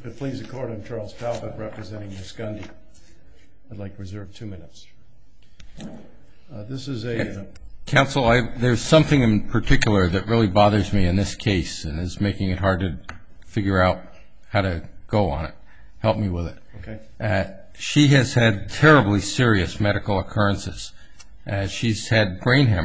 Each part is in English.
If it pleases the Court, I'm Charles Talbot, representing Ms. Gundy. I'd like to reserve 2 minutes. This is a... Counsel, there's something in particular that really bothers me in this case and is making it hard to figure out how to go on it. Help me with it. Okay. She has had terribly serious medical occurrences. She's had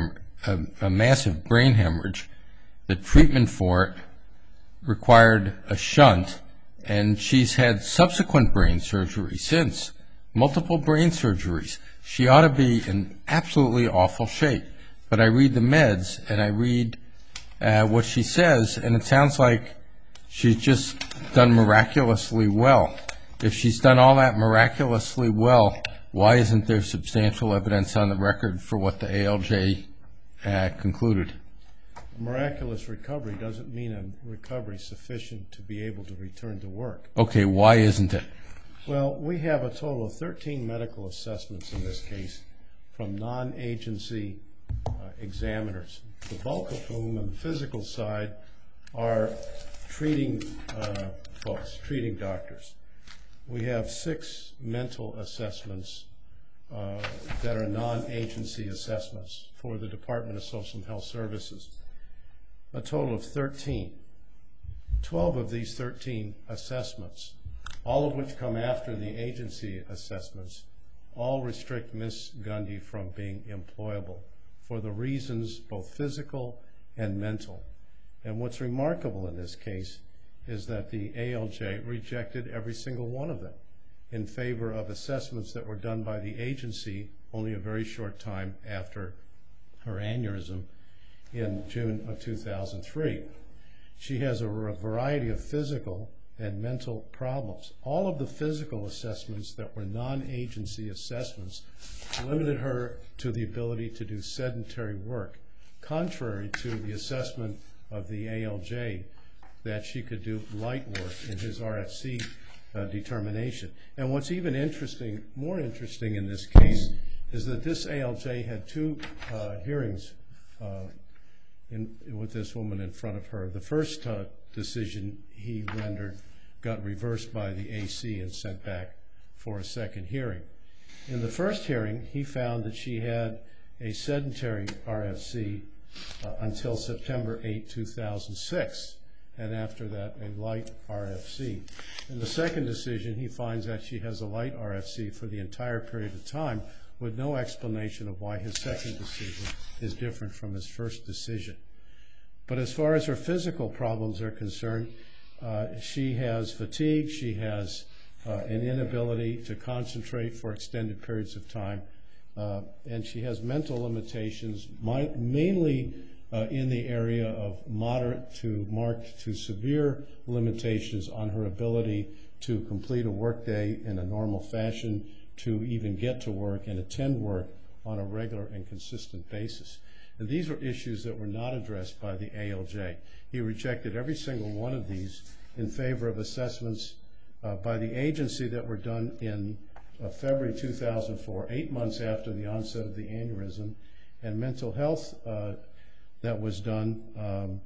a massive brain hemorrhage. The treatment for it required a shunt, and she's had subsequent brain surgery since, multiple brain surgeries. She ought to be in absolutely awful shape. But I read the meds, and I read what she says, and it sounds like she's just done miraculously well. If she's done all that miraculously well, why isn't there substantial evidence on the record for what the ALJ concluded? Miraculous recovery doesn't mean a recovery sufficient to be able to return to work. Okay, why isn't it? Well, we have a total of 13 medical assessments in this case from non-agency examiners, the bulk of whom on the physical side are treating folks, treating doctors. We have 6 mental assessments that are non-agency assessments for the Department of Social and Health Services. A total of 13. 12 of these 13 assessments, all of which come after the agency assessments, all restrict Ms. Gundy from being employable for the reasons both physical and mental. And what's remarkable in this case is that the ALJ rejected every single one of them in favor of assessments that were done by the agency only a very short time after her aneurysm in June of 2003. She has a variety of physical and mental problems. All of the physical assessments that were non-agency assessments limited her to the ability to do sedentary work, contrary to the assessment of the ALJ that she could do light work in his RFC determination. And what's even more interesting in this case is that this ALJ had 2 hearings with this woman in front of her. The first decision he rendered got reversed by the AC and sent back for a second hearing. In the first hearing, he found that she had a sedentary RFC until September 8, 2006, and after that a light RFC. In the second decision, he finds that she has a light RFC for the entire period of time with no explanation of why his second decision is different from his first decision. But as far as her physical problems are concerned, she has fatigue, she has an inability to concentrate for extended periods of time, and she has mental limitations, mainly in the area of moderate to marked to severe limitations on her ability to complete a workday in a normal fashion, to even get to work and attend work on a regular and consistent basis. And these were issues that were not addressed by the ALJ. He rejected every single one of these in favor of assessments by the agency that were done in February 2004, 8 months after the onset of the aneurysm, and mental health that was done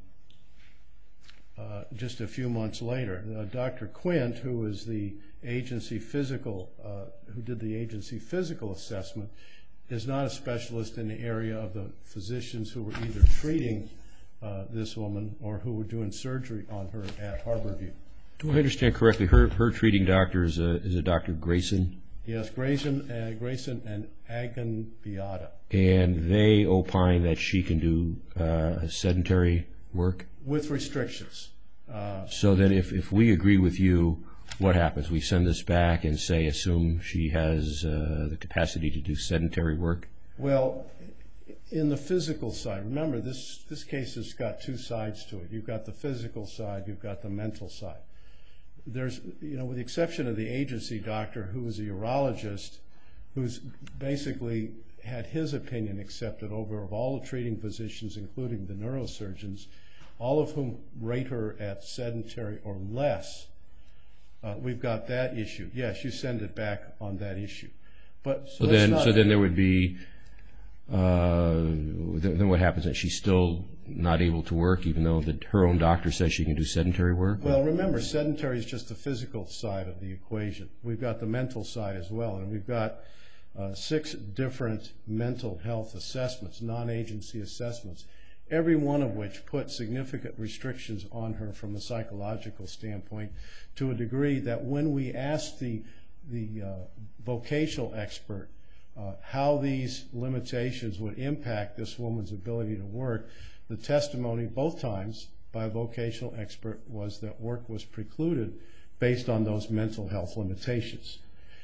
just a few months later. Dr. Quint, who is the agency who did the agency physical assessment, is not a specialist in the area of the physicians who were either treating this woman or who were doing surgery on her at Harborview. Do I understand correctly, her treating doctor is a Dr. Grayson? Yes, Grayson and Agan-Beata. And they opine that she can do sedentary work? With restrictions. So that if we agree with you, what happens? We send this back and say, assume she has the capacity to do sedentary work? Well, in the physical side, remember this case has got 2 sides to it. You've got the physical side, you've got the mental side. There's, with the exception of the agency doctor who is a urologist, who's basically had his opinion accepted over of all the treating physicians, including the neurosurgeons, all of whom rate her at sedentary or less. We've got that issue. Yes, you send it back on that issue. But so then there would be then what happens? That she's still not able to work, even though her own doctor says she can do sedentary work? Well, remember, sedentary is just the physical side of the equation. We've got the mental side as well, and we've got 6 different mental health assessments, non-agency assessments, every one of which put significant restrictions on her from a psychological standpoint, to a degree that when we asked the vocational expert how these limitations would impact this woman's ability to work, the testimony both times by a vocational expert was that work was precluded based on those mental health limitations.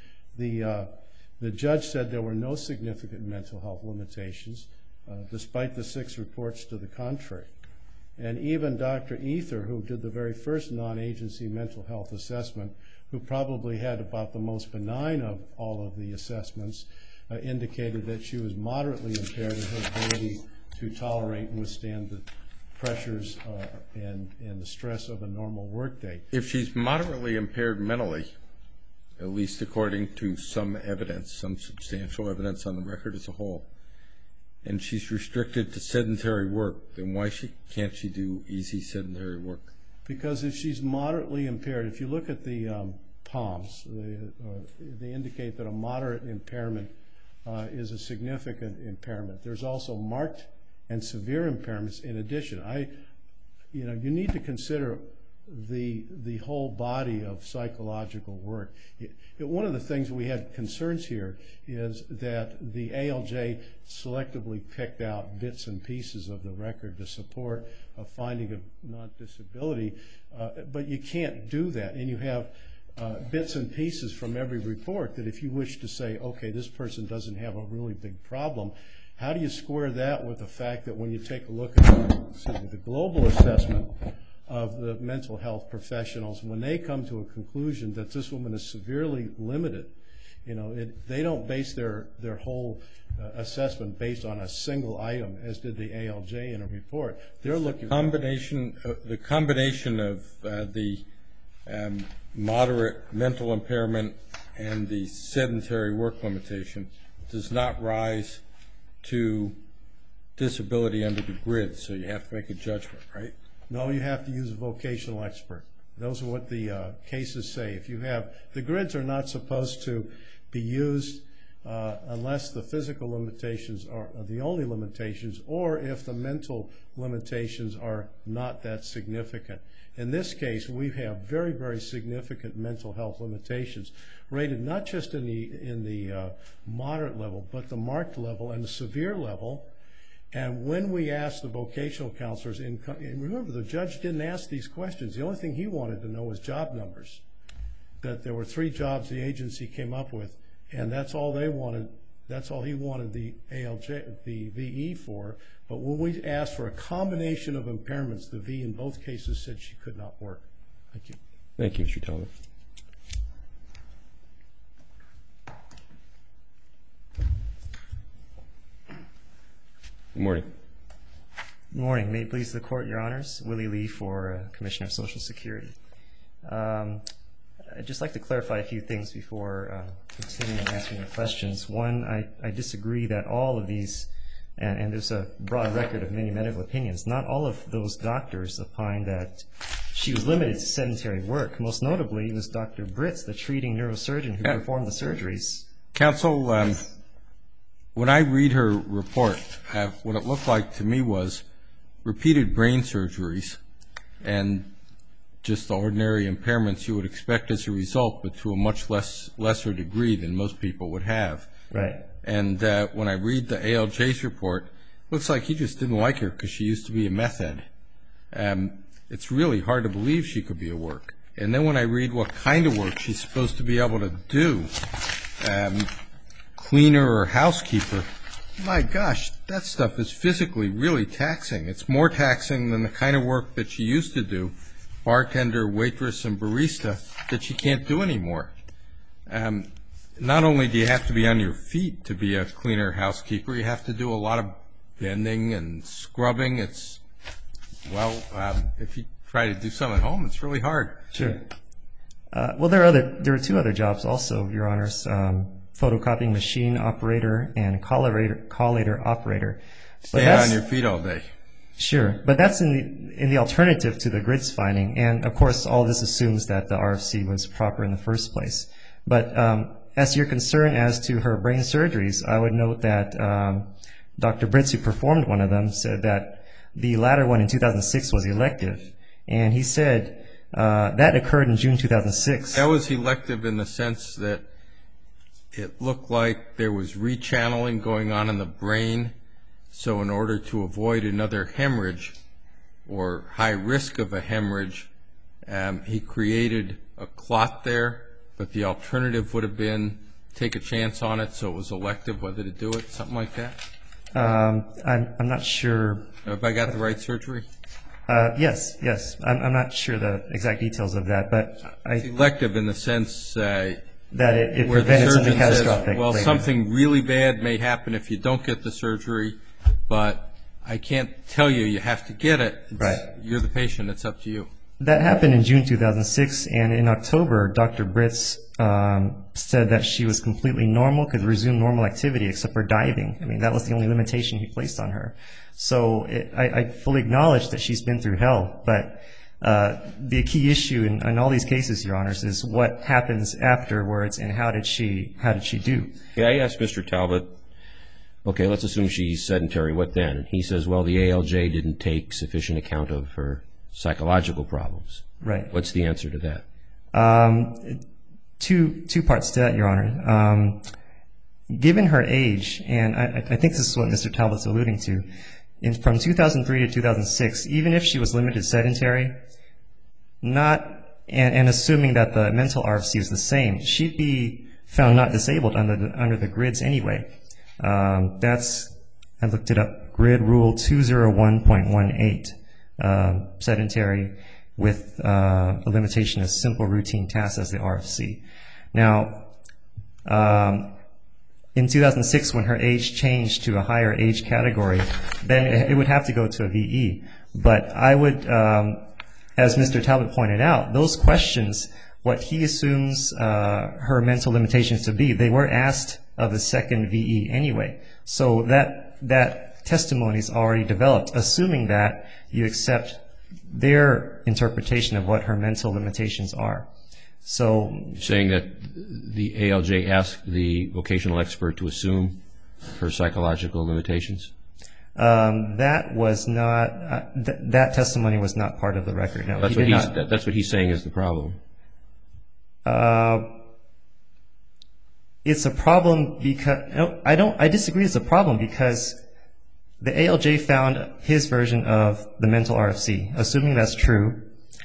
The judge said there were no significant mental health limitations, despite the 6 reports to the contrary. And even Dr. Ether, who did the very first non-agency mental health assessment, who probably had about the most benign of all of the assessments, indicated that she was moderately impaired in her ability to tolerate and withstand the pressures and the stress of a normal workday. If she's moderately impaired mentally, at least according to some evidence, some substantial evidence on the record as a whole, and she's restricted to sedentary work, then why can't she do easy sedentary work? Because if she's moderately impaired, if you look at the POMS, they indicate that a moderate impairment is a significant impairment. There's also marked and severe impairments in addition. You need to consider the whole body of psychological work. One of the things we had concerns here is that the ALJ selectively picked out bits and pieces of the record to support a finding of non-disability, but you can't do that. And you have bits and pieces from every report that if you wish to say, okay, this person doesn't have a really big problem, how do you square that with the fact that when you take a look at the global assessment of the mental health professionals, when they come to a conclusion that this woman is severely limited, they don't base their whole assessment based on a single item, as did the ALJ in a report. They're looking the combination of the moderate mental impairment and the sedentary work limitation does not rise to disability under the grid, so you have to make a judgment, right? No, you have to use a vocational expert. Those are what the cases say. The grids are not supposed to be used unless the physical limitations are the only limitations, or if the mental limitations are not that significant. In this case, we have very, very significant mental health limitations, rated not just in the moderate level, but the marked level and the severe level. And when we asked the vocational counselors, and remember, the judge didn't ask these questions. The only thing he wanted to know was job numbers, that there were 3 jobs the agency came up with, and that's all they wanted. That's all he wanted the ALJ, the VE for. But when we asked for a combination of impairments, the V in both cases said she could not work. Thank you. Thank you, Mr. Talbot. Good morning. Good morning. May it please the Court, Your Honors. Willie Lee for Commissioner of Social Security. I'd just like to clarify a few things before continuing answering your questions. One, I disagree that all of these, and there's a broad record of many medical opinions, not all of those doctors opined that she was limited to sedentary work. Most notably, it was Dr. Britz, the treating neurosurgeon who performed the surgeries. Counsel, when I read her report, what it looked like to me was repeated brain surgeries and just the ordinary impairments you would expect as a result, but to a much lesser degree than most people would have. Right. And when I read the ALJ's report, it looks like he just didn't like her because she used to be a meth head. It's really hard to believe she could be a work. And then when I read what kind of work she's supposed to be able to do, cleaner or housekeeper, my gosh, that stuff is physically really taxing. It's more taxing than the kind of work that she used to do, bartender, waitress, and barista, that she can't do anymore. Not only do you have to be on your feet to be a cleaner housekeeper, you have to do a lot of bending and scrubbing. If you try to do some at home, it's really hard. Sure. Well, there are 2 other jobs also, Your Honors. photocopying machine operator and collator operator. Stay on your feet all day. Sure, but that's in the alternative to the grids finding, and of course all this assumes that the RFC was proper in the first place. But as to your concern as to her brain surgeries, I would note that Dr. Britz, who performed one of them, said that the latter one in 2006 was elective, and he said that occurred in June 2006. That was elective in the sense that it looked like there was rechanneling going on in the brain. So in order to avoid another hemorrhage or high risk of a hemorrhage, he created a clot there, but the alternative would have been take a chance on it, so it was elective whether to do it, something like that? I'm not sure. Have I got the right surgery? Yes. I'm not sure the exact details of that, but It's elective in the sense that it where the prevented something surgeon says, catastrophic. well, later. something really bad may happen if you don't get the surgery, but I can't tell you you have to get it. Right. You're the patient. It's up to you. That happened in June 2006, and in October, Dr. Britz said that she was completely normal, could resume normal activity except for diving. I mean, that was the only limitation he placed on her. So I fully acknowledge that she's been through hell, but the key issue in all these cases, Your Honors, is what happens afterwards and how did she do? Yeah, I asked Mr. Talbot, okay, let's assume she's sedentary, what then? And he says, well, the ALJ didn't take sufficient account of her psychological problems. Right. What's the answer to that? Two parts to that, Your Honor. Given her age, and I think this is what Mr. Talbot's alluding to, from 2003 to 2006, even if she was limited sedentary, and assuming that the mental RFC is the same, she'd be found not disabled under the grids anyway. I looked it up, grid rule 201.18, sedentary with a limitation of simple routine tasks as the RFC. Now, in 2006, when her age changed to a higher age category, then it would have to go to a VE. But I would, as Mr. Talbot pointed out, those questions, what he assumes her mental limitations to be, they were asked of a second VE anyway. So that testimony is already developed, assuming that you accept their interpretation of what her mental limitations are. So, You're saying that the ALJ asked the vocational expert to assume her psychological limitations? that was not, that testimony was not part of the record. No, That's what he's saying is the problem. It's a problem because, no, I disagree it's a problem because the ALJ found his version of the mental RFC. Assuming that's true,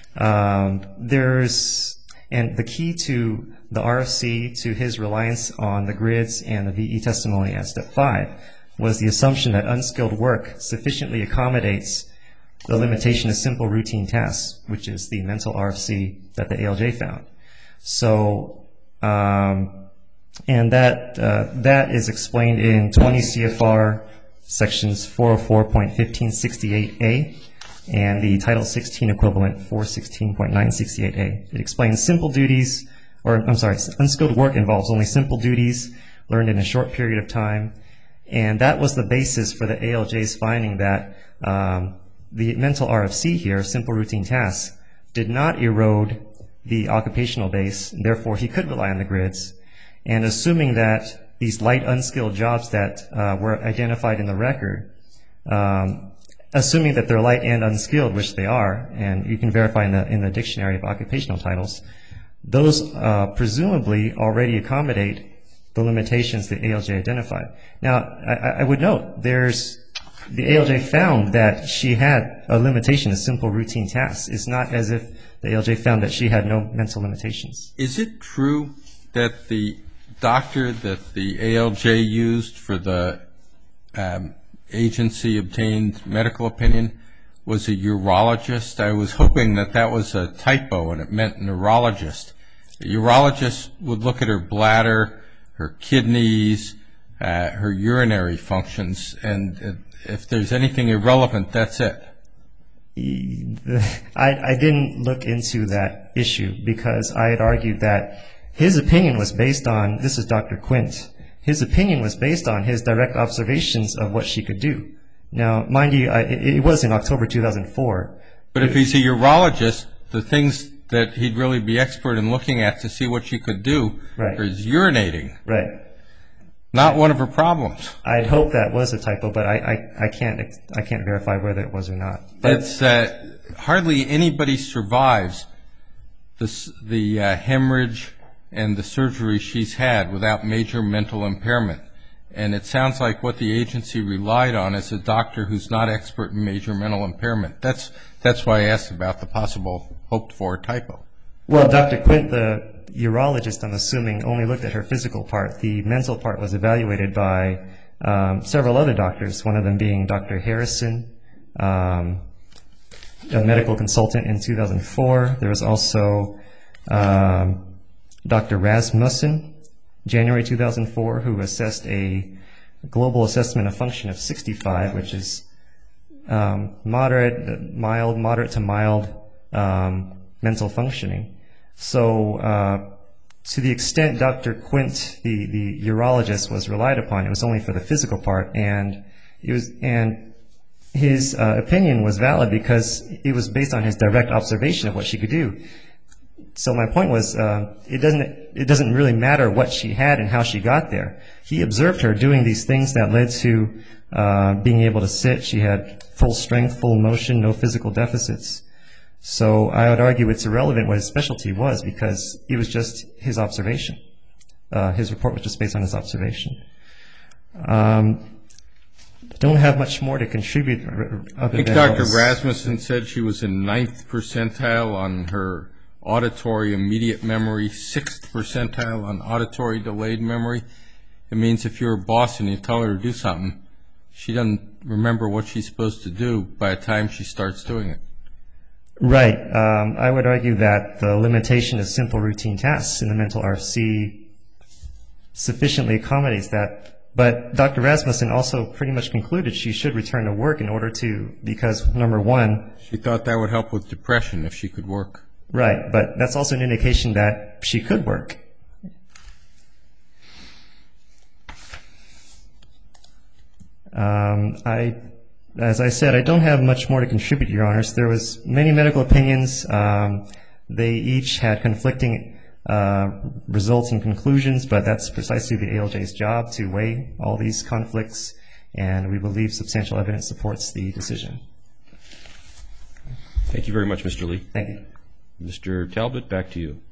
and the key to the RFC, to his reliance on the grids and the VE testimony at step 5, was the assumption that unskilled work sufficiently accommodates the limitation of simple routine tasks, which is the mental RFC that the ALJ found. So, and that is explained in 20 CFR sections 404.1568A and the Title 16 equivalent 416.968A. It explains unskilled work involves only simple duties learned in a short period of time, and that was the basis for the ALJ's finding that the mental RFC here, simple routine tasks, did not erode the occupational base, and therefore he could rely on the grids. And assuming that these light unskilled jobs that were identified in the record, assuming that they're light and unskilled, which they are, and you can verify in the dictionary of occupational titles, those presumably already accommodate the limitations the ALJ identified. Now, I would note, the ALJ found that she had a limitation of simple routine tasks. It's not as if the ALJ found that she had no mental limitations. Is it true that the doctor that the ALJ used for the agency-obtained medical opinion was a urologist? I was hoping that was a typo and it meant neurologist. A urologist would look at her bladder, her kidneys, her urinary functions, and if there's anything irrelevant, that's it. I didn't look into that issue because I had argued that His opinion was based on, this is Dr. Quint, his opinion was based on his direct observations of what she could do. Now, mind you, it was in October 2004. But if he's a urologist, the things that he'd really be expert in looking at to see what she could do is urinating. Right. Not one of her problems. I'd hope that was a typo, but I can't verify whether it was or not. It's hardly anybody survives the hemorrhage and the surgery she's had without major mental impairment. And it sounds like what the agency relied on is a doctor who's not expert in major mental impairment. That's why I asked about the possible hoped-for typo. Well, Dr. Quint, the urologist, I'm assuming, only looked at her physical part. The mental part was evaluated by several other doctors, one of them being Dr. Harrison, a medical consultant in 2004. There was also Dr. Rasmussen, January 2004, who assessed a global assessment of function of 65, which is moderate to mild mental functioning. So to the extent Dr. Quint, the urologist, was relied upon, it was only for the physical part, and his opinion was valid because it was based on his direct observation of what she could do. So my point was, it doesn't really matter what she had and how she got there. He observed her doing these things that led to being able to sit. She had full strength, full motion, no physical deficits. So I would argue it's irrelevant what his specialty was because it was just his observation. His report was just based on his observation. Don't have much more to contribute. I think Dr. Rasmussen said she was in 9th percentile on her auditory immediate memory, 6th percentile on auditory delayed memory. It means if you're a boss and you tell her to do something, she doesn't remember what she's supposed to do by the time she starts doing it. Right. I would argue that the limitation of simple routine tasks in the mental RFC sufficiently accommodates that. But Dr. Rasmussen also pretty much concluded she should return to work in order to, because number one, she thought that would help with depression if she could work. Right, but that's also an indication that she could work. As I said, I don't have much more to contribute, Your Honors. There was many medical opinions. They each had conflicting results and conclusions, but that's precisely the ALJ's job to weigh all these conflicts, and we believe substantial evidence supports the decision. Thank you very much, Mr. Lee. Thank you. Mr. Talbot, back to you.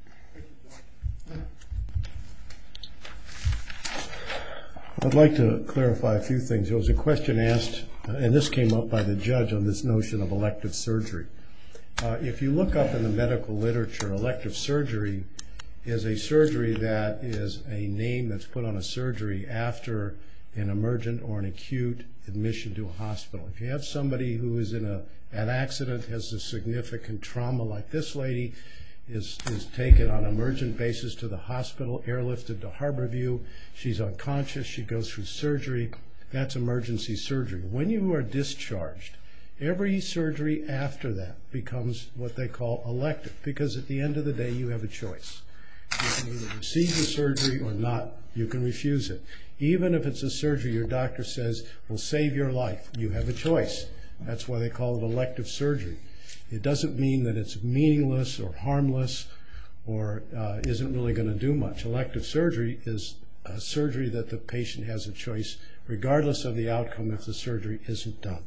I'd like to clarify a few things. There was a question asked, and this came up by the judge on this notion of elective surgery. If you look up in the medical literature, elective surgery is a surgery that is a name that's put on a surgery after an emergent or an acute admission to a hospital. If you have somebody who is in an accident, has a significant trauma like this lady, is taken on an emergent basis to the hospital, airlifted to Harborview, she's unconscious, she goes through surgery, that's emergency surgery. When you are discharged, every surgery after that becomes what they call elective, because at the end of the day you have a choice. You can either receive the surgery or not. You can refuse it. Even if it's a surgery your doctor says will save your life, you have a choice. That's why they call it elective surgery. It doesn't mean that it's meaningless or harmless or isn't really going to do much. Elective surgery is a surgery that the patient has a choice regardless of the outcome if the surgery isn't done.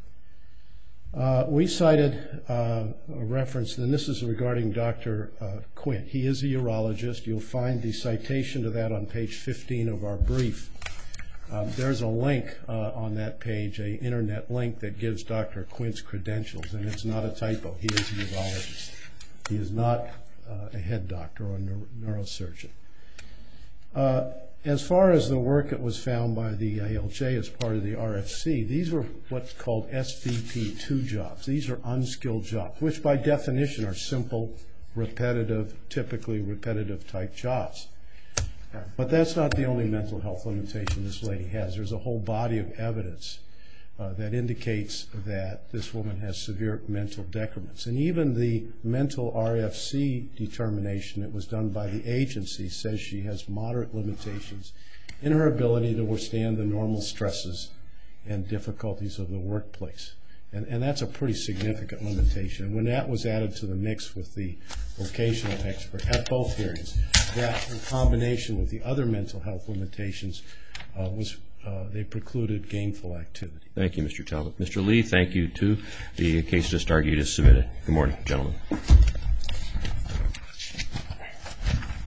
We cited a reference, and this is regarding Dr. Quint. He is a urologist. You'll find the citation to that on page 15 of our brief. There's a link on that page, an internet link that gives Dr. Quint's credentials, and it's not a typo. He is a urologist. He is not a head doctor or a neurosurgeon. As far as the work that was found by the ALJ as part of the RFC, these were what's called SVP2 jobs. These are unskilled jobs, which by definition are simple, repetitive, typically repetitive type jobs. But that's not the only mental health limitation this lady has. There's a whole body of evidence that indicates that this woman has severe mental decrements. And even the mental RFC determination that was done by the agency says she has moderate limitations in her ability to withstand the normal stresses and difficulties of the workplace. And that's a pretty significant limitation. When that was added to the mix with the vocational expert at both hearings, that in combination with the other mental health limitations, they precluded gainful activity. Thank you, Mr. Talbot. Mr. Lee, thank you, too. The case just argued is submitted. Good morning, gentlemen.